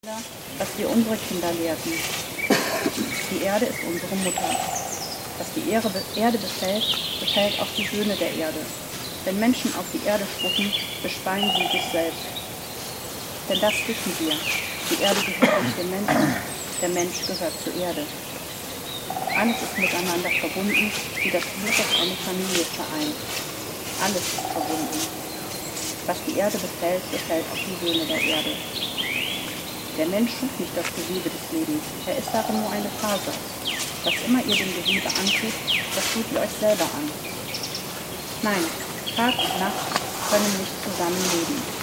Was wir unsere Kinder lehrten. Die Erde ist unsere Mutter. Was die Erde befällt, befällt auch die Söhne der Erde. Wenn Menschen auf die Erde spucken, bespeien sie sich selbst. Denn das wissen wir. Die Erde gehört nicht dem Menschen, der Mensch gehört zur Erde. Alles ist miteinander verbunden, wie das Blut, das eine Familie vereint. Alles ist verbunden. Was die Erde befällt, befällt auch die Söhne der Erde. Der Mensch schuf nicht das Gewebe des Lebens, er ist darin nur eine Faser. Was immer ihr dem Gewebe antut, das tut ihr euch selber an. Nein, Tag und Nacht können nicht zusammenleben.